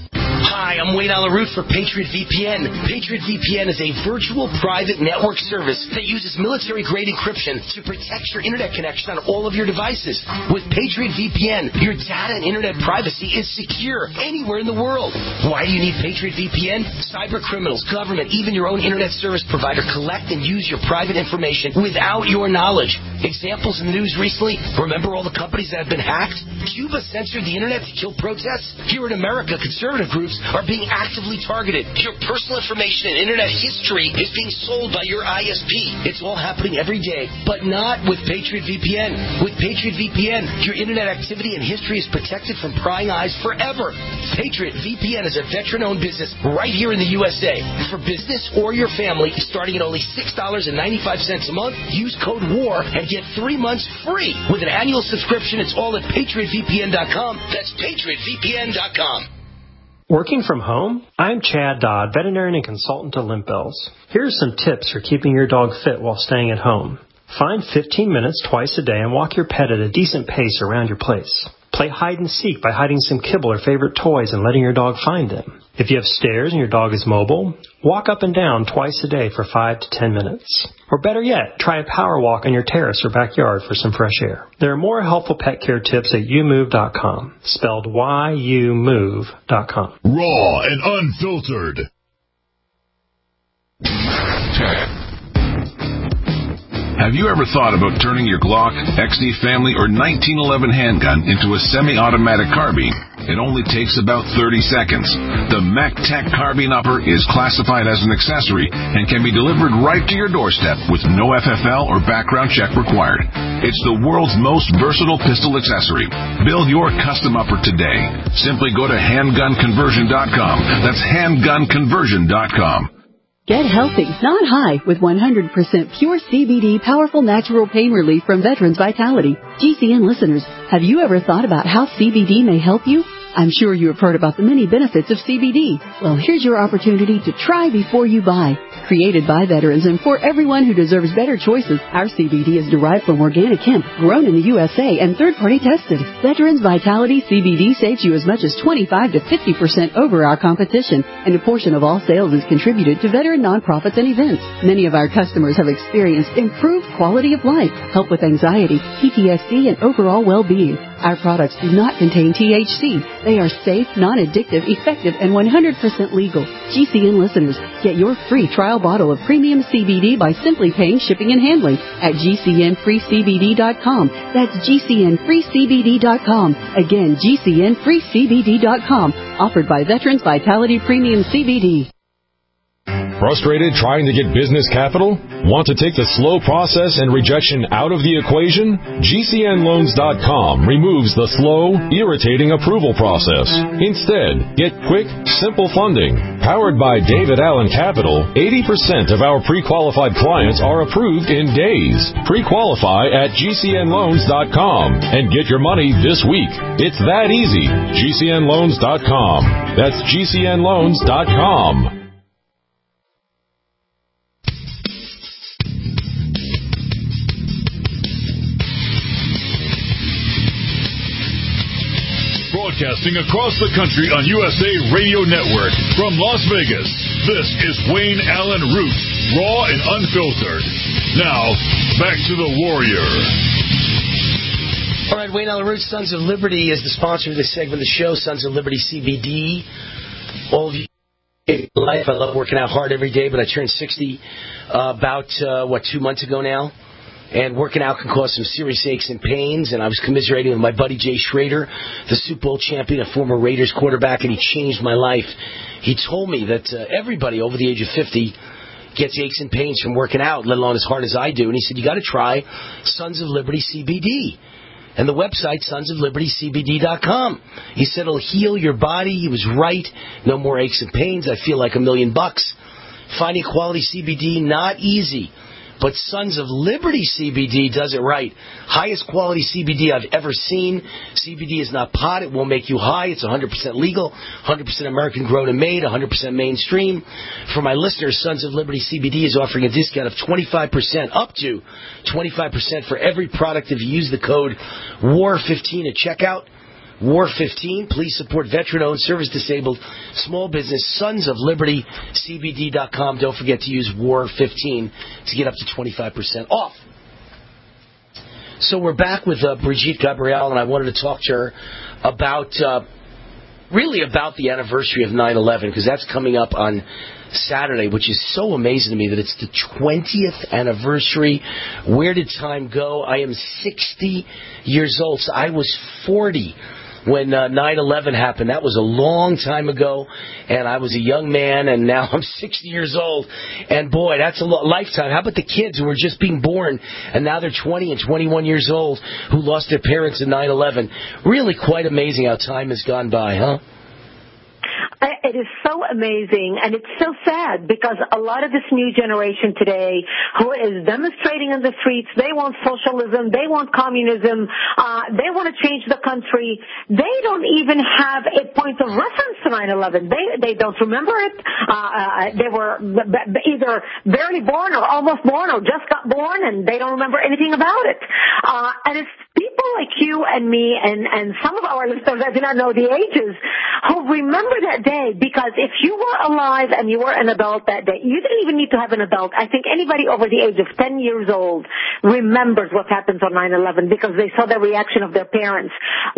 Hi, I'm Wayne Allyn Root for Patriot V P N. Patriot V P N is a virtual private network service that uses military-grade encryption to protect your internet connection on all of your devices. With Patriot V P N, your data and internet privacy is secure anywhere in the world. Why do you need Patriot V P N? Cyber criminals, government, even your own internet service provider collect and use your private information without your knowledge. Examples in the news recently, remember all the companies that have been hacked? Cuba censored the internet to kill protests? Here in America, conservative groups are being actively targeted. Your personal information and internet history is being sold by your I S P. It's all happening every day, but not with Patriot V P N. With Patriot V P N, your internet activity and history is protected from prying eyes forever. Patriot V P N is a veteran-owned business right here in the U S A. For business or your family, starting at only six dollars and ninety-five cents a month, use code WAR and get three months free. With an annual subscription, it's all at Patriot V P N dot com. That's Patriot V P N dot com. Working from home? I'm Chad Dodd, veterinarian and consultant to Limp Bells. Here are some tips for keeping your dog fit while staying at home. Find fifteen minutes twice a day and walk your pet at a decent pace around your place. Play hide and seek by hiding some kibble or favorite toys and letting your dog find them. If you have stairs and your dog is mobile, walk up and down twice a day for five to ten minutes. Or better yet, try a power walk on your terrace or backyard for some fresh air. There are more helpful pet care tips at you move dot com, spelled Y U move dot com. Raw and unfiltered. Have you ever thought about turning your Glock, X D Family, or nineteen eleven handgun into a semi-automatic carbine? It only takes about thirty seconds. The MacTech Carbine Upper is classified as an accessory and can be delivered right to your doorstep with no F F L or background check required. It's the world's most versatile pistol accessory. Build your custom upper today. Simply go to handgun conversion dot com. That's handgun conversion dot com. Get healthy, not high, with one hundred percent pure C B D powerful natural pain relief from Veterans Vitality. G C N listeners, have you ever thought about how C B D may help you? I'm sure you have heard about the many benefits of C B D. Well, here's your opportunity to try before you buy. Created by veterans and for everyone who deserves better choices, our C B D is derived from organic hemp, grown in the U S A, and third-party tested. Veterans Vitality C B D saves you as much as twenty-five to fifty percent over our competition, and a portion of all sales is contributed to veteran nonprofits and events. Many of our customers have experienced improved quality of life, help with anxiety, P T S D, and overall well-being. Our products do not contain T H C. They are safe, non-addictive, effective, and one hundred percent legal. G C N listeners, get your free trial bottle of premium C B D by simply paying shipping and handling at G C N free C B D dot com. That's G C N free C B D dot com. Again, G C N free C B D dot com. Offered by Veterans Vitality Premium C B D. Frustrated trying to get business capital? Want to take the slow process and rejection out of the equation? G C N loans dot com removes the slow, irritating approval process. Instead, get quick, simple funding. Powered by David Allen Capital, eighty percent of our pre-qualified clients are approved in days. Pre-qualify at G C N loans dot com and get your money this week. It's that easy. G C N loans dot com. That's G C N loans dot com. Broadcasting across the country on U S A Radio Network from Las Vegas, this is Wayne Allen Root, raw and unfiltered. Now, back to the Warrior. All right, Wayne Allen Root, Sons of Liberty, is the sponsor of this segment of the show, Sons of Liberty C B D. All of you in life, I love working out hard every day, but I turned sixty uh, about, uh, what, two months ago now? And working out can cause some serious aches and pains. And I was commiserating with my buddy Jay Schrader, the Super Bowl champion, a former Raiders quarterback, and he changed my life. He told me that uh, everybody over the age of fifty gets aches and pains from working out, let alone as hard as I do. And he said, you got to try Sons of Liberty C B D. And the website, Sons of Liberty C B D dot com. He said it'll heal your body. He was right. No more aches and pains. I feel like a million bucks. Finding quality C B D, not easy. But Sons of Liberty C B D does it right. Highest quality C B D I've ever seen. C B D is not pot. It won't make you high. It's one hundred percent legal, one hundred percent American grown and made, one hundred percent mainstream. For my listeners, Sons of Liberty C B D is offering a discount of twenty-five percent, up to twenty-five percent for every product if you use the code W A R fifteen at checkout. W A R fifteen. Please support veteran-owned, service-disabled, small business, Sons of Liberty C B D dot com. Don't forget to use W A R fifteen to get up to twenty-five percent off. So we're back with uh, Brigitte Gabriel, and I wanted to talk to her about, uh, really about the anniversary of nine eleven, because that's coming up on Saturday, which is so amazing to me that it's the twentieth anniversary. Where did time go? I am sixty years old, so I was forty when uh, nine eleven happened. That was a long time ago, and I was a young man, and now I'm sixty years old. And boy, that's a lo- lifetime. How about the kids who were just being born, and now they're twenty and twenty-one years old, who lost their parents in nine eleven? Really quite amazing how time has gone by, huh? It is so amazing, and it's so sad, because a lot of this new generation today who is demonstrating in the streets, they want socialism, they want communism, uh, they want to change the country. They don't even have a point of reference to nine eleven. They they don't remember it. Uh, uh, they were b- b- either barely born or almost born or just got born, and they don't remember anything about it. Uh, and it's people like you and me and, and some of our listeners that do not know the ages who remember that day, because if you were alive and you were an adult that day, you didn't even need to have an adult. I think anybody over the age of ten years old remembers what happens on nine eleven because they saw the reaction of their parents.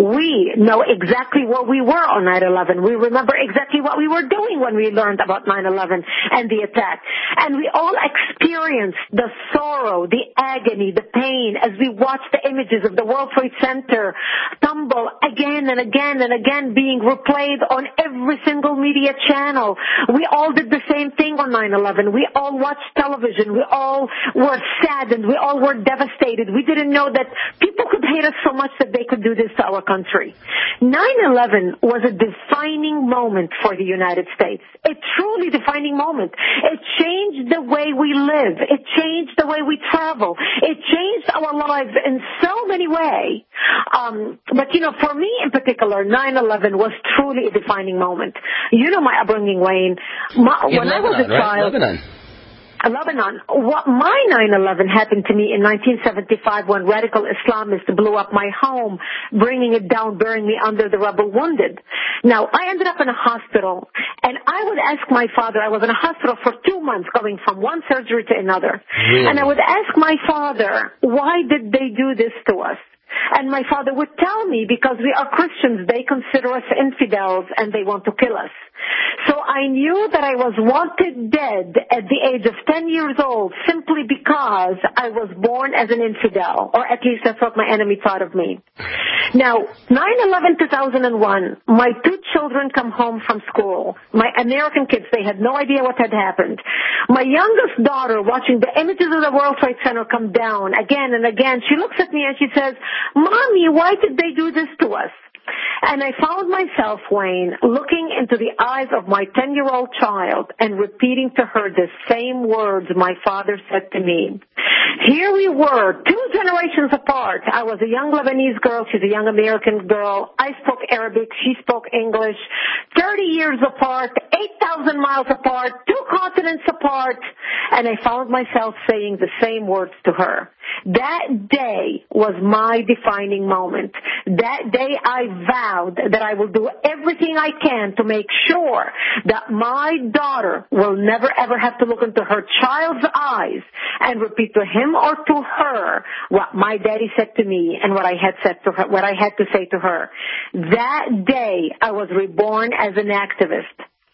We know exactly where we were on nine eleven. We remember exactly what we were doing when we learned about nine eleven and the attack. And we all experienced the sorrow, the agony, the pain as we watched the images of the World Trade Center tumble again and again and again, being replayed on every single media channel. We all did the same thing on nine eleven. We all watched television. We all were saddened. We all were devastated. We didn't know that people could hate us so much that they could do this to our country. nine eleven was a defining moment for the United States. A truly defining moment. It changed the way we live. It changed the way we travel. It changed our lives in so many ways. Um, but, you know, for me in particular, nine eleven was truly a defining moment. You know my upbringing, Wayne. My, when Lebanon, I was a right? child... Lebanon. Lebanon. What, my nine eleven happened to me in nineteen seventy-five when radical Islamists blew up my home, bringing it down, burying me under the rubble wounded. Now, I ended up in a hospital, and I would ask my father, I was in a hospital for two months going from one surgery to another. Really? And I would ask my father, why did they do this to us? And my father would tell me, because we are Christians, they consider us infidels and they want to kill us. So I knew that I was wanted dead at the age of ten years old simply because I was born as an infidel, or at least that's what my enemy thought of me. Now, nine eleven two thousand one, my two children come home from school. My American kids, they had no idea what had happened. My youngest daughter, watching the images of the World Trade Center come down again and again, she looks at me and she says, Mommy, why did they do this to us? And I found myself, Wayne, looking into the eyes of my ten-year-old child and repeating to her the same words my father said to me. Here we were, two generations apart. I was a young Lebanese girl. She's a young American girl. I spoke Arabic. She spoke English. thirty years apart, eight thousand miles apart, two continents apart. And I found myself saying the same words to her. That day was my defining moment. That day I vowed that I will do everything I can to make sure that my daughter will never ever have to look into her child's eyes and repeat to him or to her what my daddy said to me and what I had said to her, what I had to say to her. That day I was reborn as an activist.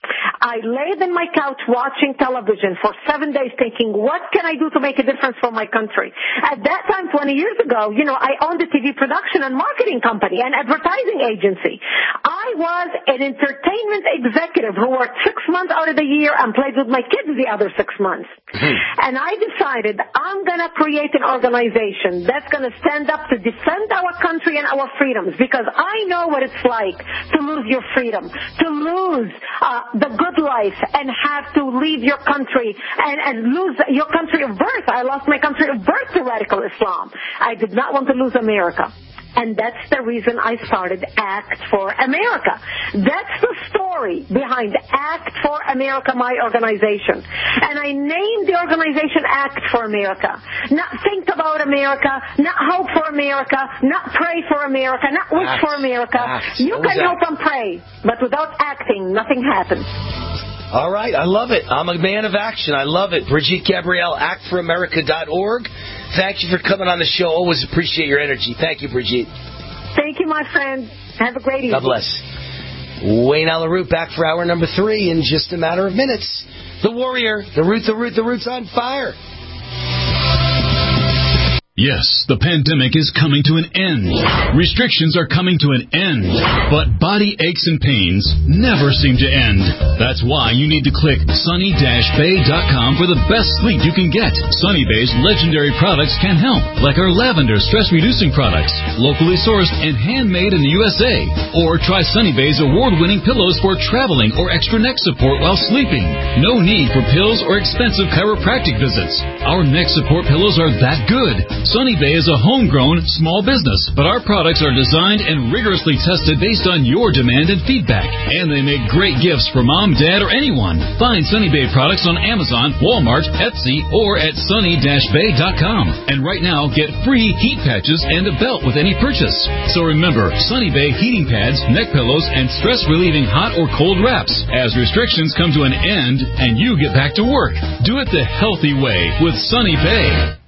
I laid on my couch watching television for seven days thinking, what can I do to make a difference for my country? At that time, twenty years ago, you know, I owned a T V production and marketing company and advertising agency. I was an entertainment executive who worked six months out of the year and played with my kids the other six months. And I decided I'm going to create an organization that's going to stand up to defend our country and our freedoms, because I know what it's like to lose your freedom, to lose uh, the good life and have to leave your country and, and lose your country of birth. I lost my country of birth to radical Islam. I did not want to lose America. And that's the reason I started Act for America. That's the story behind Act for America, my organization. And I named the organization Act for America. Not think about America, not hope for America, not pray for America, not wish Act. for America. Act. You What can was hope that? and pray, but without acting, nothing happens. All right, I love it. I'm a man of action. I love it. Brigitte Gabrielle, act for america dot org. Thank you for coming on the show. Always appreciate your energy. Thank you, Brigitte. Thank you, my friend. Have a great evening. God bless. Wayne Allyn Root back for hour number three in just a matter of minutes. The Warrior, the Root, the Root, the Root's on fire. Yes, the pandemic is coming to an end. Restrictions are coming to an end. But body aches and pains never seem to end. That's why you need to click sunny dash bay dot com for the best sleep you can get. Sunny Bay's legendary products can help, like our lavender stress-reducing products, locally sourced and handmade in the U S A. Or try Sunny Bay's award-winning pillows for traveling or extra neck support while sleeping. No need for pills or expensive chiropractic visits. Our neck support pillows are that good. Sunny Bay is a homegrown small business, but our products are designed and rigorously tested based on your demand and feedback. And they make great gifts for mom, dad, or anyone. Find Sunny Bay products on Amazon, Walmart, Etsy, or at sunny dash bay dot com. And right now, get free heat patches and a belt with any purchase. So remember, Sunny Bay heating pads, neck pillows, and stress-relieving hot or cold wraps. As restrictions come to an end and you get back to work, do it the healthy way with Sunny Bay.